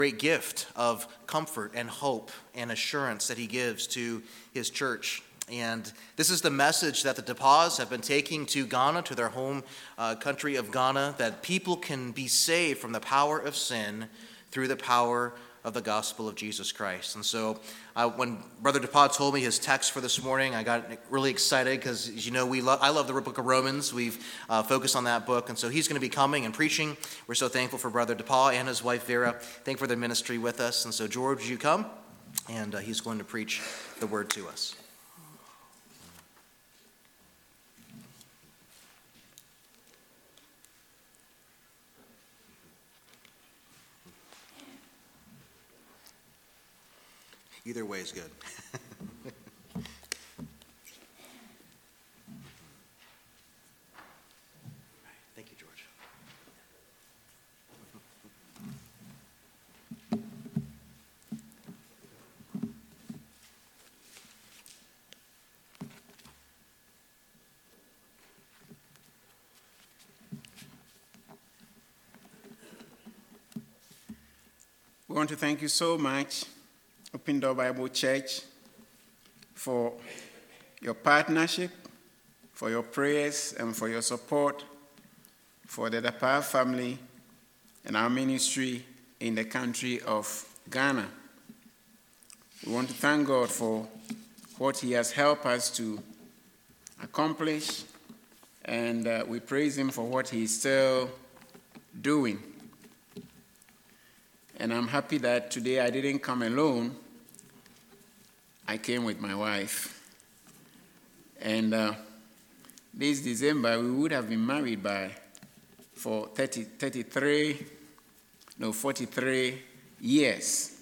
great gift of comfort and hope and assurance that he gives to his church. And this is the message that the Depas have been taking to Ghana, to their home country of Ghana, that people can be saved from the power of sin through the power of the gospel of Jesus Christ. And so when Brother DePaul told me his text for this morning, I got really excited because, as you know, I love the book of Romans. We've focused on that book. And so he's going to be coming and preaching. We're so thankful for Brother DePaul and his wife Vera. Thankful for their ministry with us. And so, George, would you come? And he's going to preach the word to us. Either way is good. Thank you, George. We want to thank you so much, Open Door Bible Church, for your partnership, for your prayers, and for your support for the Dapa family and our ministry in the country of Ghana. We want to thank God for what he has helped us to accomplish, and we praise him for what he is still doing. And I'm happy that today I didn't come alone. I came with my wife. And this December, we would have been married for 43 years.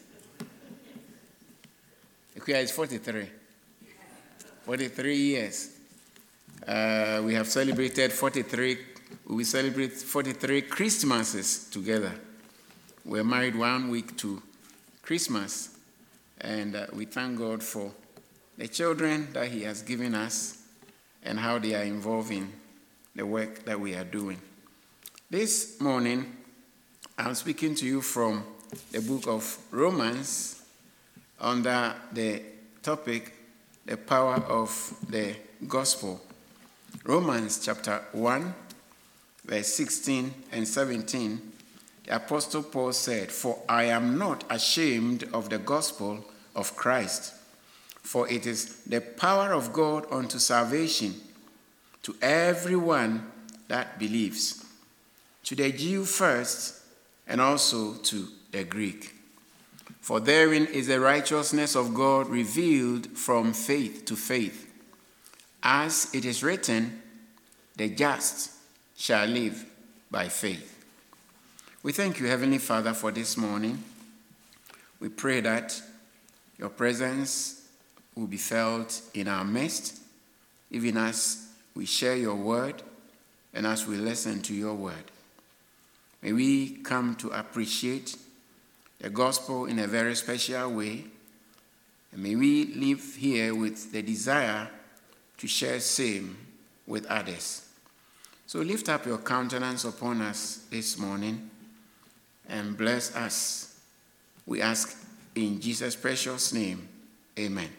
Ikuya is 43. 43 years. We have celebrated 43, we celebrate 43 Christmases together. We're married 1 week to Christmas, and we thank God for the children that he has given us and how they are involved in the work that we are doing. This morning, I'm speaking to you from the book of Romans under the topic, the power of the gospel. Romans chapter 1, verse 16 and 17. The Apostle Paul said, "For I am not ashamed of the gospel of Christ, for it is the power of God unto salvation to everyone that believes, to the Jew first, and also to the Greek. For therein is the righteousness of God revealed from faith to faith. As it is written, the just shall live by faith." We thank you, Heavenly Father, for this morning. We pray that your presence will be felt in our midst, even as we share your word and as we listen to your word. May we come to appreciate the gospel in a very special way, and may we live here with the desire to share same with others. So lift up your countenance upon us this morning and bless us. We ask in Jesus' precious name, amen.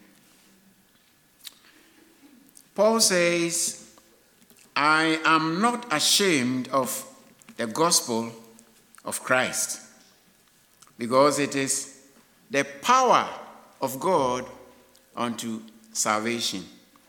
Paul says, "I am not ashamed of the gospel of Christ, because it is the power of God unto salvation."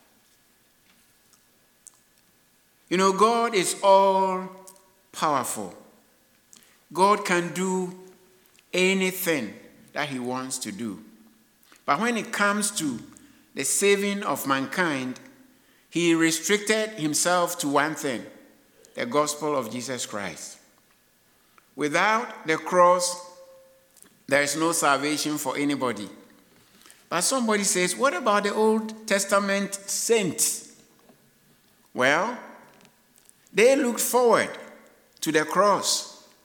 You know, God is all powerful. God can do anything that he wants to do. But when it comes to the saving of mankind, he restricted himself to one thing, the gospel of Jesus Christ. Without the cross, there is no salvation for anybody. But somebody says, what about the Old Testament saints? Well, they looked forward to the cross.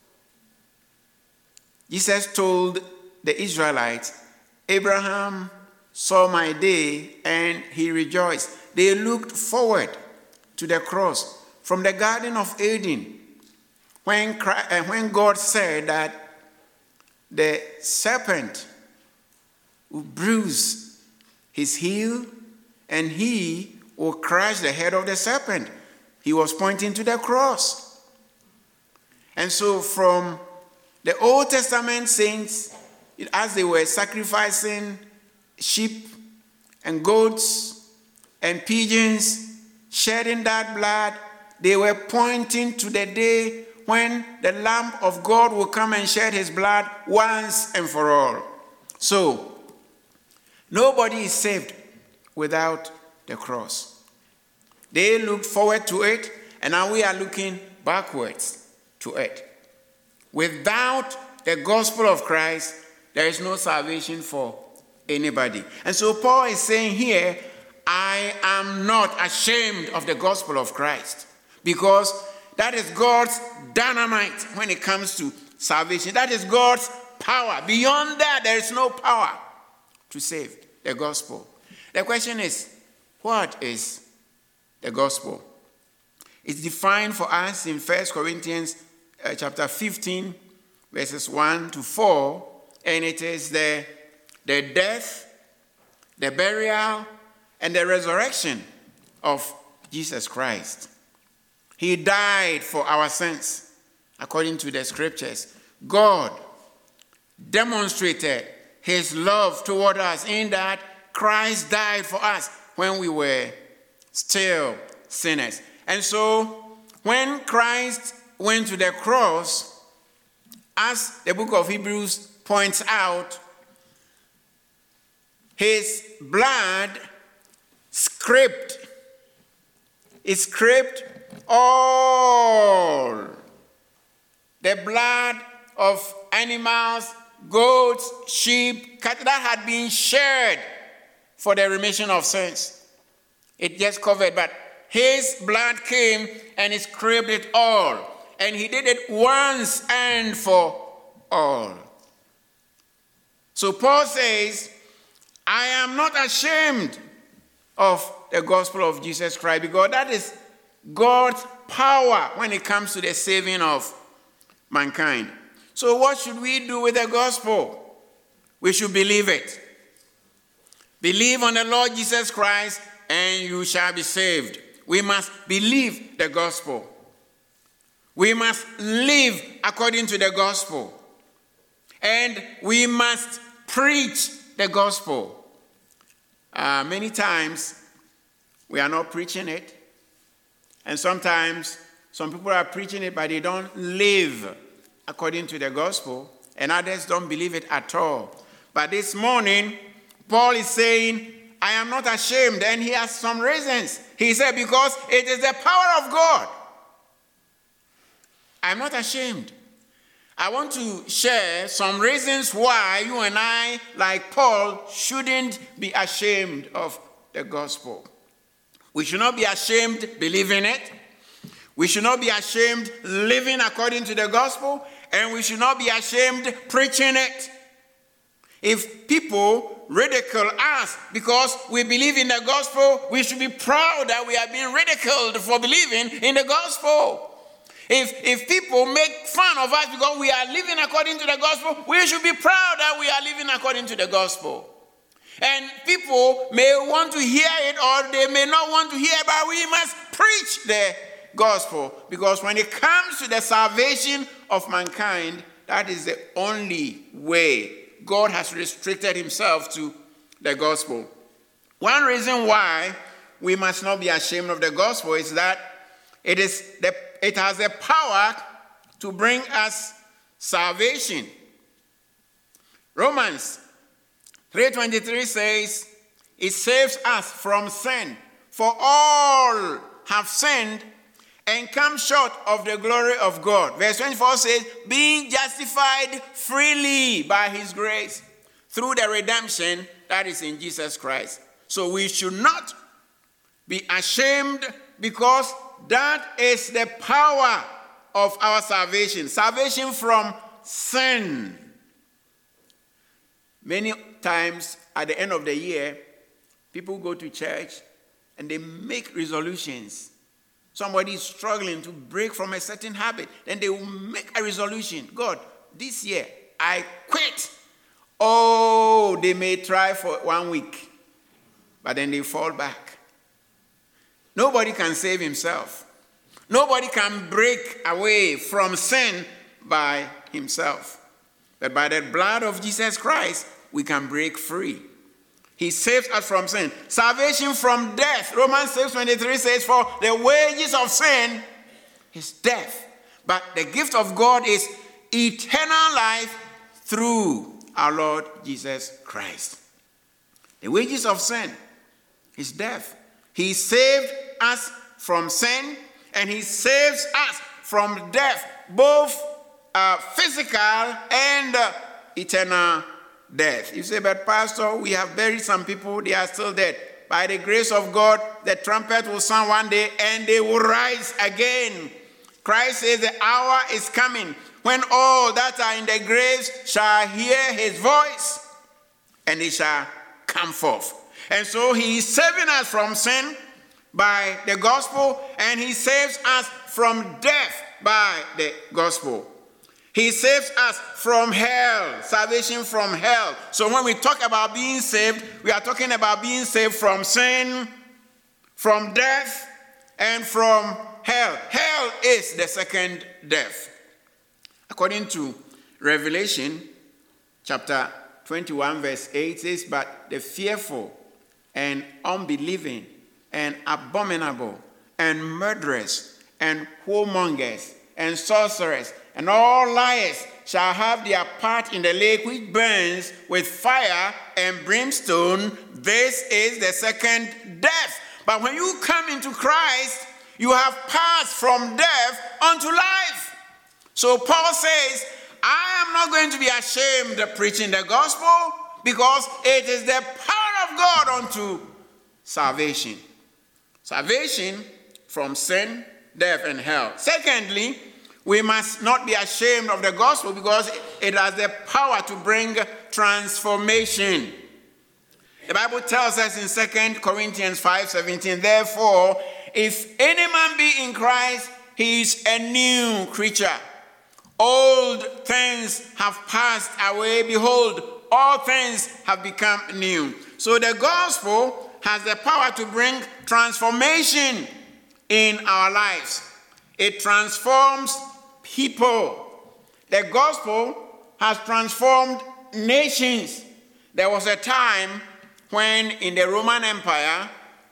Jesus told the Israelites, "Abraham saw my day and he rejoiced." They looked forward to the cross. From the Garden of Eden, when God said that the serpent will bruise his heel and he will crush the head of the serpent. He was pointing to the cross. And so from the Old Testament saints, as they were sacrificing sheep and goats and pigeons, shedding that blood, they were pointing to the day when the Lamb of God will come and shed his blood once and for all. So, nobody is saved without the cross. They looked forward to it, and now we are looking backwards to it. Without the gospel of Christ, there is no salvation for anybody. And so Paul is saying here, I am not ashamed of the gospel of Christ, because that is God's dynamite when it comes to salvation. That is God's power. Beyond that, there is no power to save, the gospel. The question is, what is the gospel? It's defined for us in 1 Corinthians chapter 15, verses 1 to 4, and it is the death, the burial, and the resurrection of Jesus Christ. He died for our sins, according to the scriptures. God demonstrated his love toward us in that Christ died for us when we were still sinners. And so, when Christ went to the cross, as the book of Hebrews points out, his blood scraped all the blood of animals, goats, sheep, cattle that had been shed for the remission of sins. It just covered, but his blood came and he scraped it all. And he did it once and for all. So Paul says, I am not ashamed of the gospel of Jesus Christ, because that is God's power when it comes to the saving of mankind. So what should we do with the gospel? We should believe it. Believe on the Lord Jesus Christ and you shall be saved. We must believe the gospel. We must live according to the gospel. And we must preach the gospel. Many times we are not preaching it. And sometimes some people are preaching it, but they don't live according to the gospel. And others don't believe it at all. But this morning, Paul is saying, I am not ashamed. And he has some reasons. He said, because it is the power of God. I'm not ashamed. I want to share some reasons why you and I, like Paul, shouldn't be ashamed of the gospel. We should not be ashamed believing it. We should not be ashamed living according to the gospel. And we should not be ashamed preaching it. If people ridicule us because we believe in the gospel, we should be proud that we are being ridiculed for believing in the gospel. If people make fun of us because we are living according to the gospel, we should be proud that we are living according to the gospel. And people may want to hear it or they may not want to hear it, but we must preach the gospel. Because when it comes to the salvation of mankind, that is the only way. God has restricted himself to the gospel. One reason why we must not be ashamed of the gospel is that it has the power to bring us salvation. Romans 3:23 says, it saves us from sin. For all have sinned and come short of the glory of God. Verse 24 says, being justified freely by his grace through the redemption that is in Jesus Christ. So we should not be ashamed, because that is the power of our salvation. Salvation from sin. Many times at the end of the year, people go to church and they make resolutions. Somebody is struggling to break from a certain habit. Then they will make a resolution. God, this year, I quit. Oh, they may try for 1 week, but then they fall back. Nobody can save himself. Nobody can break away from sin by himself. But by the blood of Jesus Christ, we can break free. He saves us from sin. Salvation from death. Romans 6:23 says, for the wages of sin is death. But the gift of God is eternal life through our Lord Jesus Christ. The wages of sin is death. He saved us from sin, and he saves us from death, both physical and eternal death. You say, but Pastor, we have buried some people, they are still dead. By the grace of God, the trumpet will sound one day and they will rise again. Christ says the hour is coming when all that are in the graves shall hear his voice, and they shall come forth. And so he is saving us from sin by the gospel, and he saves us from death by the gospel. He saves us from hell, salvation from hell. So when we talk about being saved, we are talking about being saved from sin, from death, and from hell. Hell is the second death. According to Revelation chapter 21 verse 8 says, but the fearful and unbelieving and abominable and murderers and whoremongers and sorcerers and all liars shall have their part in the lake which burns with fire and brimstone. This is the second death. But when you come into Christ, you have passed from death unto life. So Paul says, I am not going to be ashamed of preaching the gospel, because it is the power of God unto salvation. Salvation from sin, death, and hell. Secondly, we must not be ashamed of the gospel, because it has the power to bring transformation. The Bible tells us in 2 Corinthians 5:17, therefore, if any man be in Christ, he is a new creature. Old things have passed away. Behold, all things have become new. So the gospel has the power to bring transformation in our lives. It transforms people. The gospel has transformed nations. There was a time when in the Roman Empire,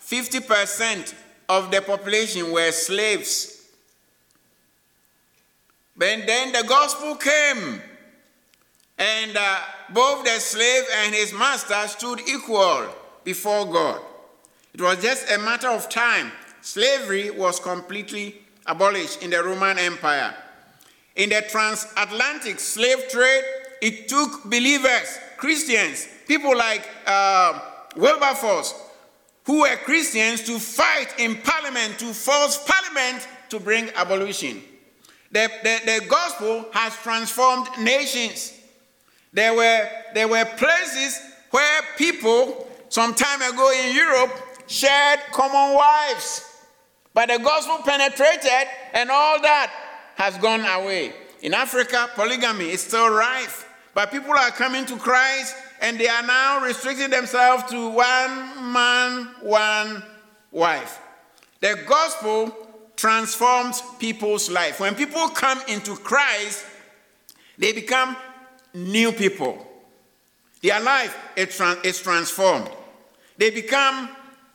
50% of the population were slaves. But then the gospel came, and both the slave and his master stood equal before God. It was just a matter of time. Slavery was completely abolished in the Roman Empire. In the transatlantic slave trade, it took believers, Christians, people like Wilberforce, who were Christians, to fight in Parliament, to force Parliament to bring abolition. The gospel has transformed nations. There were places where people, some time ago in Europe, shared common wives. But the gospel penetrated, and all that has gone away. In Africa, polygamy is still rife. But people are coming to Christ, and they are now restricting themselves to one man, one wife. The gospel transforms people's life. When people come into Christ, they become new people. Their life is transformed. They become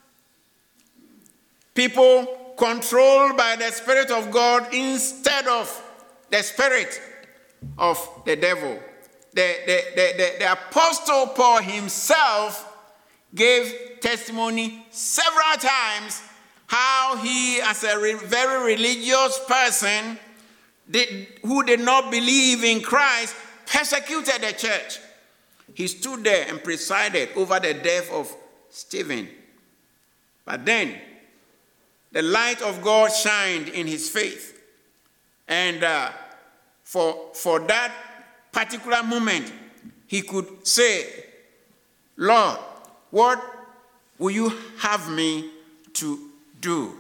people controlled by the Spirit of God instead of the spirit of the devil. The Apostle Paul himself gave testimony several times how he, as a very religious person who did not believe in Christ, persecuted the church. He stood there and presided over the death of Stephen. But then, the light of God shined in his faith. And for that particular moment, he could say, Lord, what will you have me to do?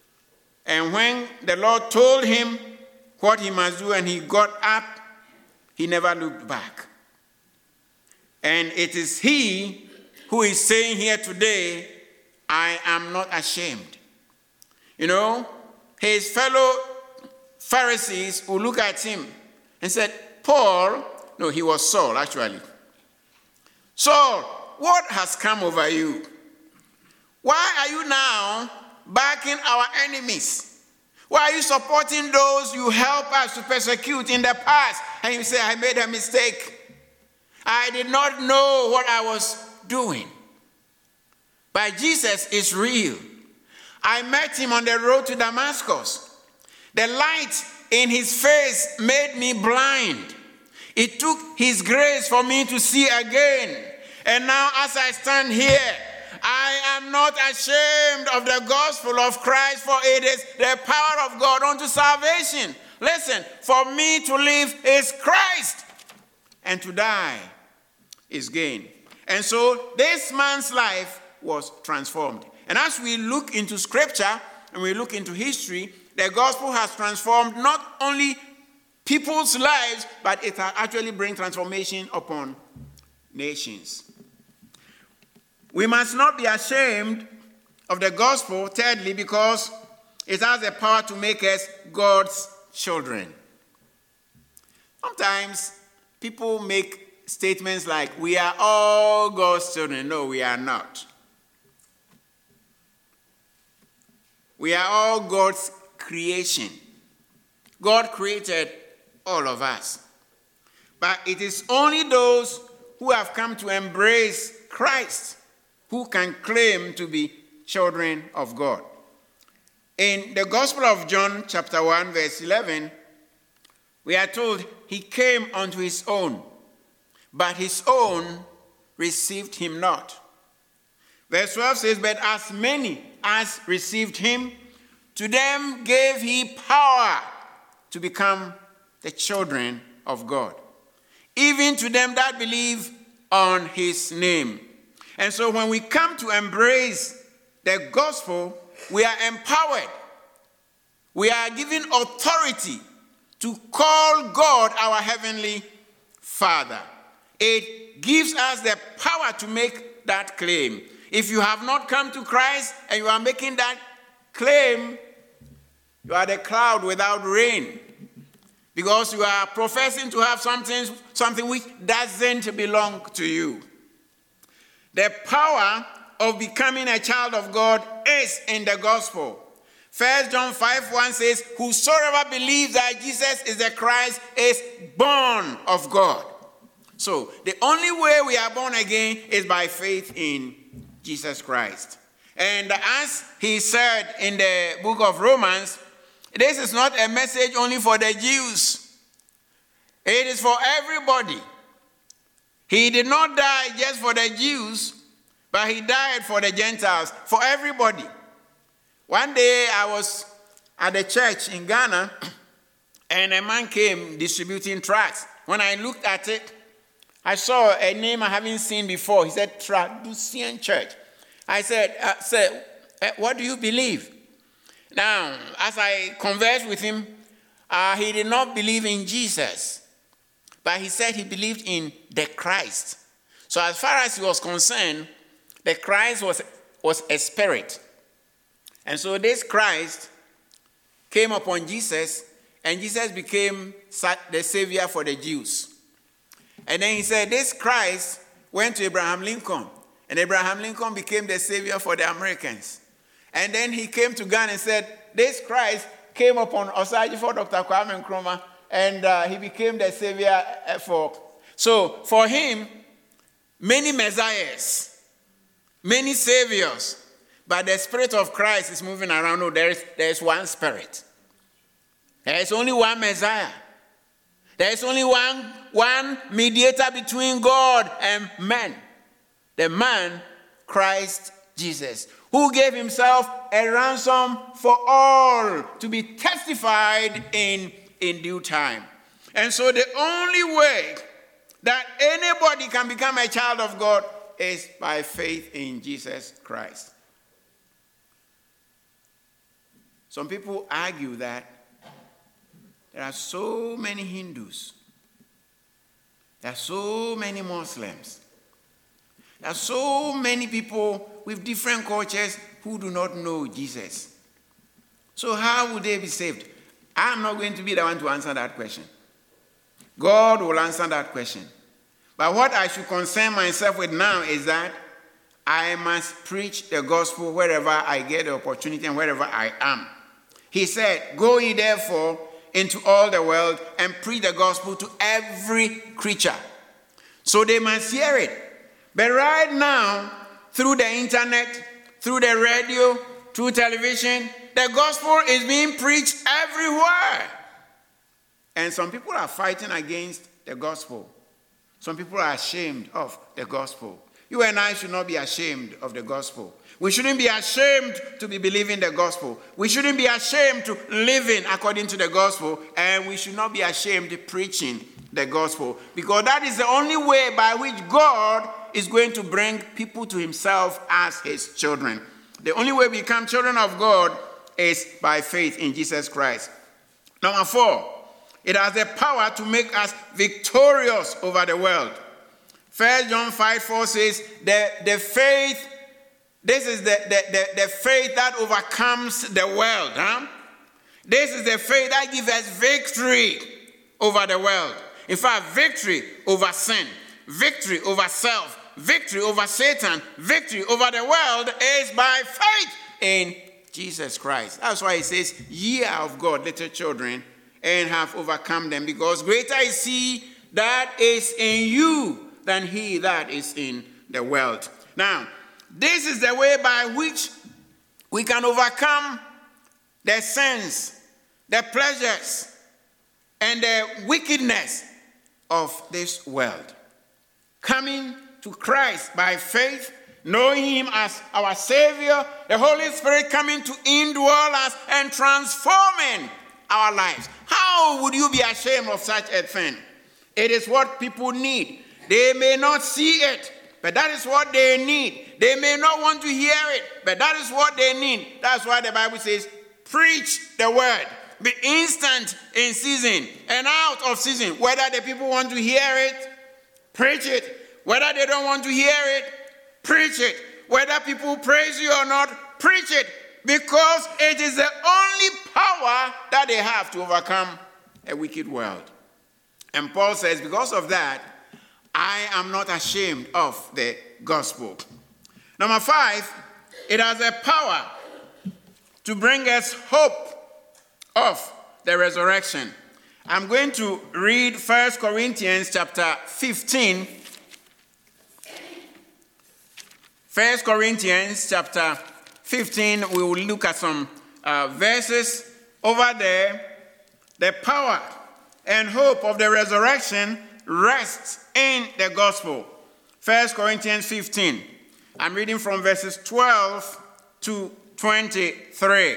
And when the Lord told him what he must do, and he got up, he never looked back. And it is he who is saying here today, I am not ashamed. You know, his fellow Pharisees will look at him and said, Paul, no, he was Saul actually. Saul, what has come over you? Why are you now backing our enemies? Why are you supporting those you help us to persecute in the past? And you say, I made a mistake. I did not know what I was doing. But Jesus is real. I met him on the road to Damascus. The light in his face made me blind. It took his grace for me to see again. And now as I stand here, I am not ashamed of the gospel of Christ, for it is the power of God unto salvation. Listen, for me to live is Christ, and to die is gain. And so this man's life was transformed. And as we look into scripture and we look into history, the gospel has transformed not only people's lives, but it has actually bring transformation upon nations. We must not be ashamed of the gospel, thirdly, because it has the power to make us God's children. Sometimes people make statements like, we are all God's children. No, we are not. We are all God's creation. God created all of us. But it is only those who have come to embrace Christ who can claim to be children of God. In the Gospel of John, chapter 1, verse 11, we are told he came unto his own, but his own received him not. Verse 12 says, but as many as received him, to them gave he power to become the children of God, even to them that believe on his name. And so when we come to embrace the gospel, we are empowered. We are given authority to call God our heavenly Father. It gives us the power to make that claim. If you have not come to Christ and you are making that claim, you are the cloud without rain, because you are professing to have something which doesn't belong to you. The power of becoming a child of God is in the gospel. 1 John 5:1 says, whosoever believes that Jesus is the Christ is born of God. So the only way we are born again is by faith in Jesus Christ. And as he said in the book of Romans, this is not a message only for the Jews. It is for everybody. He did not die just for the Jews, but he died for the Gentiles, for everybody. One day I was at a church in Ghana, and a man came distributing tracts. When I looked at it, I saw a name I haven't seen before. He said, Traducian Church. I said, sir, what do you believe? Now, as I conversed with him, he did not believe in Jesus, but he said he believed in the Christ. So as far as he was concerned, the Christ was a spirit. And so this Christ came upon Jesus, and Jesus became the savior for the Jews. And then he said, this Christ went to Abraham Lincoln, and Abraham Lincoln became the savior for the Americans. And then he came to Ghana and said, this Christ came upon Osagyefo Dr. Kwame Nkrumah, and he became the savior for. So for him, many messiahs, many saviors, but the Spirit of Christ is moving around. No, there is one Spirit. There is only one Messiah. There is only one mediator between God and man. The man, Christ Jesus, who gave himself a ransom for all to be testified in due time. And so the only way that anybody can become a child of God is by faith in Jesus Christ. Some people argue that there are so many Hindus There are so many Muslims. There are so many people with different cultures who do not know Jesus. So how would they be saved? I'm not going to be the one to answer that question. God will answer that question. But what I should concern myself with now is that I must preach the gospel wherever I get the opportunity and wherever I am. He said, "Go ye therefore into all the world and preach the gospel to every creature." So they must hear it. But right now, through the internet, through the radio, through television, the gospel is being preached everywhere. And some people are fighting against the gospel. Some people are ashamed of the gospel. You and I should not be ashamed of the gospel. We shouldn't be ashamed to be believing the gospel. We shouldn't be ashamed to living according to the gospel. And we should not be ashamed of preaching the gospel. Because that is the only way by which God is going to bring people to himself as his children. The only way we become children of God is by faith in Jesus Christ. Number 4, it has the power to make us victorious over the world. 1 John 5:4 says, the faith, this is the faith that overcomes the world. This is the faith that gives us victory over the world. In fact, victory over sin, victory over self, victory over Satan, victory over the world is by faith in Jesus Christ. That's why he says, "Ye are of God, little children, and have overcome them, because greater is he that is in you than he that is in the world." Now, this is the way by which we can overcome the sins, the pleasures, and the wickedness of this world. Coming to Christ by faith, knowing him as our Savior, the Holy Spirit coming to indwell us and transforming our lives. How would you be ashamed of such a thing? It is what people need. They may not see it, but that is what they need. They may not want to hear it, but that is what they need. That's why the Bible says, preach the word. Be instant in season and out of season. Whether the people want to hear it, preach it. Whether they don't want to hear it, preach it. Whether people praise you or not, preach it. Because it is the only power that they have to overcome a wicked world. And Paul says, because of that, I am not ashamed of the gospel. Number 5, it has a power to bring us hope of the resurrection. I'm going to read 1 Corinthians chapter 15. 1 Corinthians chapter 15, we will look at some verses over there. The power and hope of the resurrection rests in the gospel. 1 Corinthians 15. I'm reading from verses 12 to 23.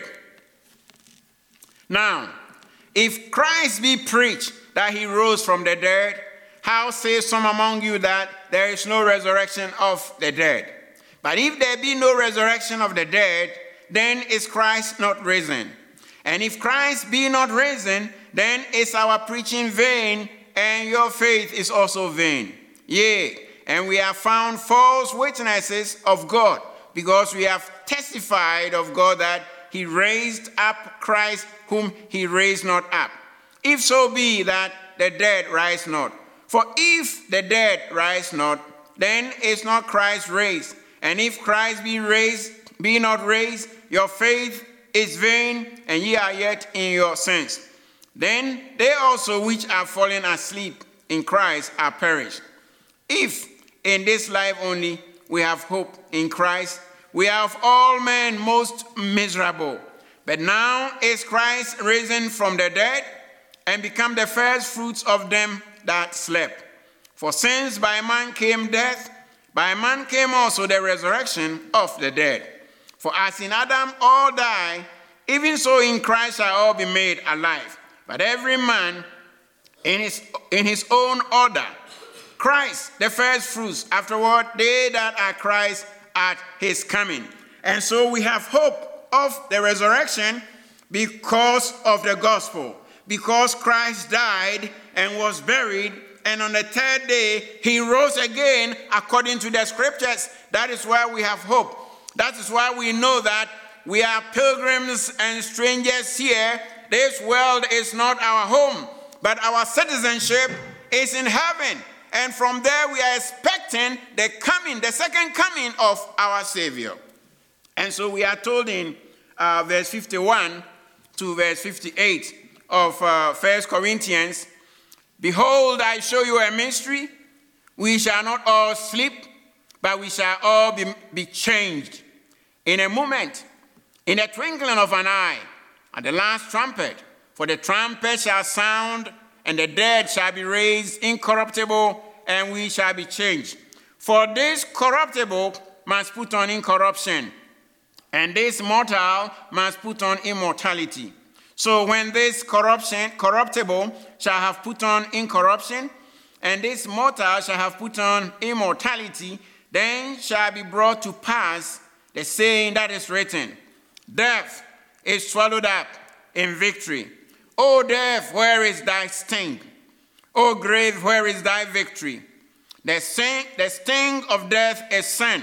Now, if Christ be preached that he rose from the dead, how say some among you that there is no resurrection of the dead? But if there be no resurrection of the dead, then is Christ not risen? And if Christ be not risen, then is our preaching vain, and your faith is also vain. Yea, and we have found false witnesses of God, because we have testified of God that he raised up Christ, whom he raised not up. If so be that the dead rise not. For if the dead rise not, then is not Christ raised. And if Christ be not raised, your faith is vain, and ye are yet in your sins. Then they also which are fallen asleep in Christ are perished. If in this life only we have hope in Christ, we are of all men most miserable. But now is Christ risen from the dead, and become the first fruits of them that slept. For since by man came death, by man came also the resurrection of the dead. For as in Adam all die, even so in Christ shall all be made alive. But every man in his own order. Christ, the first fruits, afterward they that are Christ at his coming. And so we have hope of the resurrection because of the gospel. Because Christ died and was buried and on the third day he rose again according to the scriptures. That is why we have hope. That is why we know that we are pilgrims and strangers here. This world is not our home, but our citizenship is in heaven. And from there we are expecting the second coming of our Savior. And so we are told in verse 51 to verse 58 of 1 Corinthians, behold, I show you a mystery. We shall not all sleep, but we shall all be changed in a moment, in a twinkling of an eye, at the last trumpet. For the trumpet shall sound, and the dead shall be raised incorruptible, and we shall be changed. For this corruptible must put on incorruption, and this mortal must put on immortality. So when this corruptible shall have put on incorruption, and this mortal shall have put on immortality, then shall be brought to pass the saying that is written, death is swallowed up in victory. O death, where is thy sting? O grave, where is thy victory? The sting of death is sin,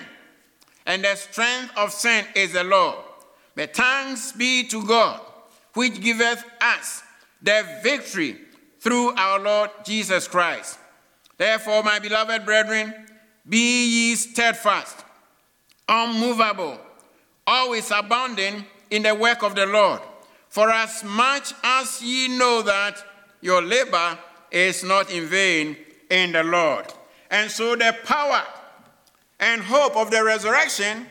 and the strength of sin is the law. But thanks be to God, which giveth us the victory through our Lord Jesus Christ. Therefore, my beloved brethren, be ye steadfast, unmovable, always abounding in the work of the Lord. For as much as ye know that your labor is not in vain in the Lord. And so the power and hope of the resurrection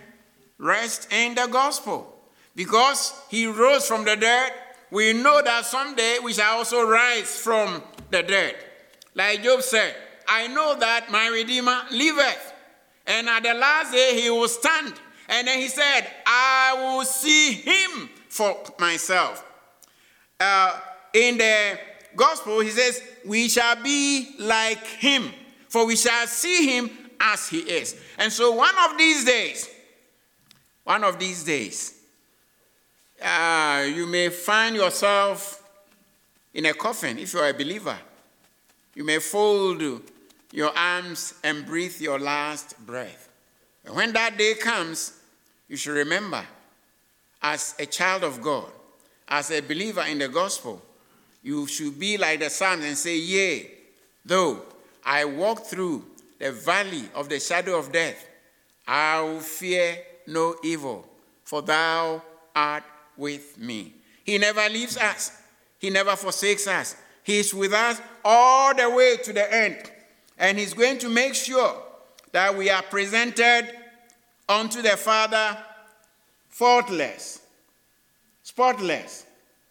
rest in the gospel. Because he rose from the dead, we know that someday we shall also rise from the dead. Like Job said, I know that my Redeemer liveth, and at the last day he will stand. And then he said, I will see him for myself. In the gospel, he says, we shall be like him, for we shall see him as he is. And so one of these days, you may find yourself in a coffin if you are a believer. You may fold your arms and breathe your last breath. And when that day comes, you should remember, as a child of God, as a believer in the gospel, you should be like the Psalms and say, yea, though I walk through the valley of the shadow of death, I will fear no evil, for thou art with me. He never leaves us. He never forsakes us. He is with us all the way to the end. And he's going to make sure that we are presented unto the Father faultless, spotless,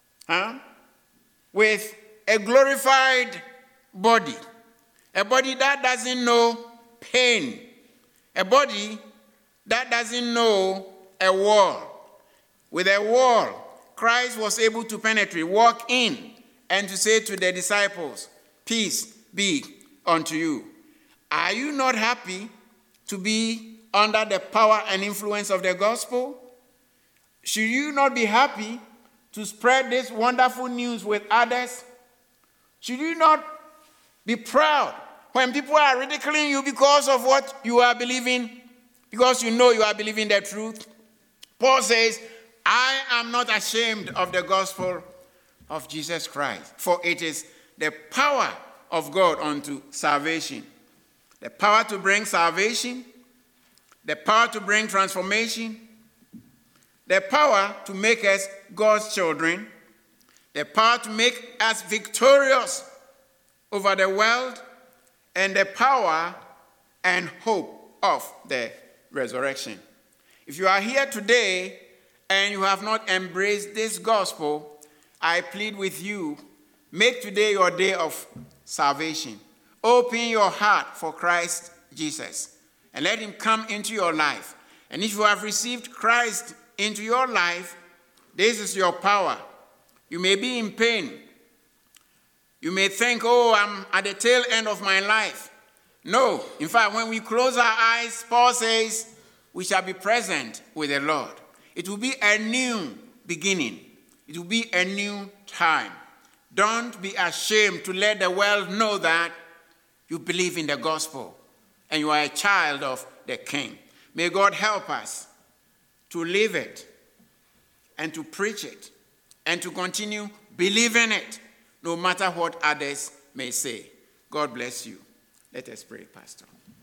with a glorified body, a body that doesn't know pain, a body that doesn't know a wall. With a wall, Christ was able to penetrate, walk in, and to say to the disciples, peace be unto you. Are you not happy to be under the power and influence of the gospel? Should you not be happy to spread this wonderful news with others? Should you not be proud when people are ridiculing you because of what you are believing, because you know you are believing the truth? Paul says, I am not ashamed of the gospel of Jesus Christ, for it is the power of God unto salvation. The power to bring salvation, the power to bring transformation, the power to make us God's children, the power to make us victorious over the world, and the power and hope of the resurrection. If you are here today and you have not embraced this gospel, I plead with you, make today your day of salvation. Open your heart for Christ Jesus and let him come into your life. And if you have received Christ into your life, this is your power. You may be in pain. You may think, oh, I'm at the tail end of my life. No. In fact, when we close our eyes, Paul says, we shall be present with the Lord. It will be a new beginning. It will be a new time. Don't be ashamed to let the world know that You believe in the gospel, and you are a child of the King. May God help us to live it and to preach it and to continue believing it, no matter what others may say. God bless you. Let us pray, Pastor.